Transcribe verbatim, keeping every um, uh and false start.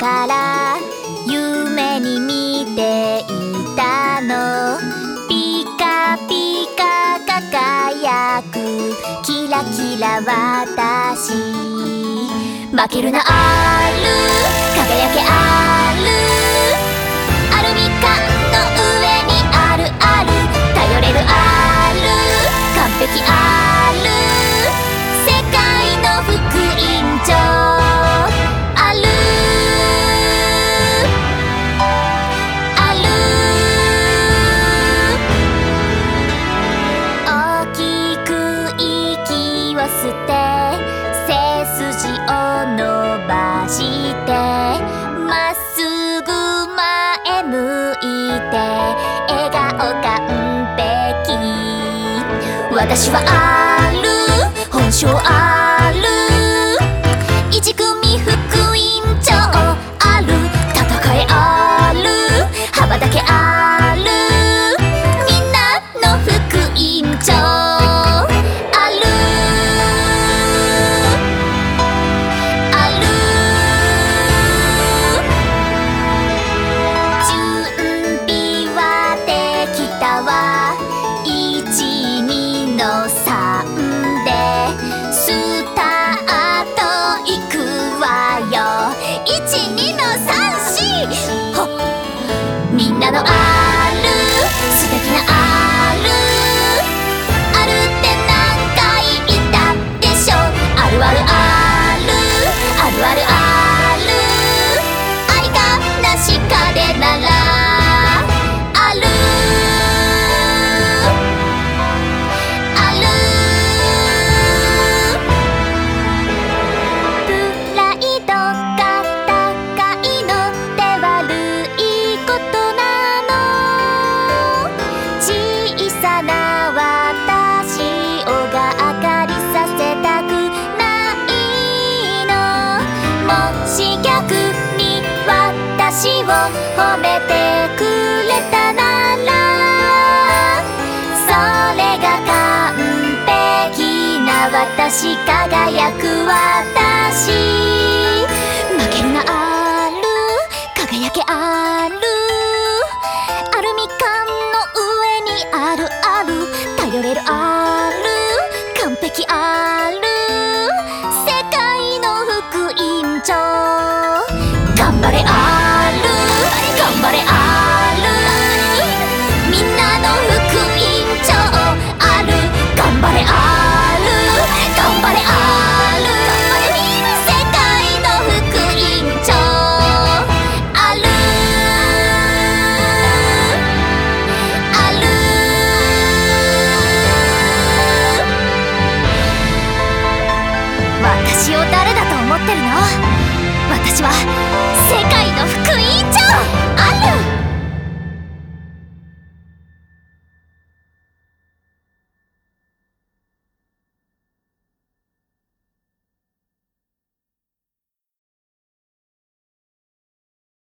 から夢に見ていたの。ピカピカ輝くキラキラ私、負けるなある輝けある、アルミ缶の上にあるある、頼れるある完璧ある、世界の副委員長あるある、大きく息を吸って背筋を伸ばしてまっすぐ前向いて笑顔完璧、私はある本性ある、一組副委員長ある、戦いある羽ばたけある、みんなの副委員長あるある、準備はできたわ、いちにのさんでスタートいくわよ、いちにのさんし、ほっ、みんなのある素敵なある、あるって何回言ったでしょ、あるあるあるあるあるある、愛がなしかでならあるある、プライドが高いのって悪いことなの、小さな私をがあかりさせたくないの、もし逆に私を褒めてくれたなら、それが完璧な私、輝く私、負けるなある輝けある、アルミ缶の上にあるある、頼れるある完璧ある、世界の副委員長頑張れある頑張れある、みんなの副委員長ある、頑張れある頑張れある、世界の副委員長あるある、私を誰だと思ってるの、私は世界の副委員長。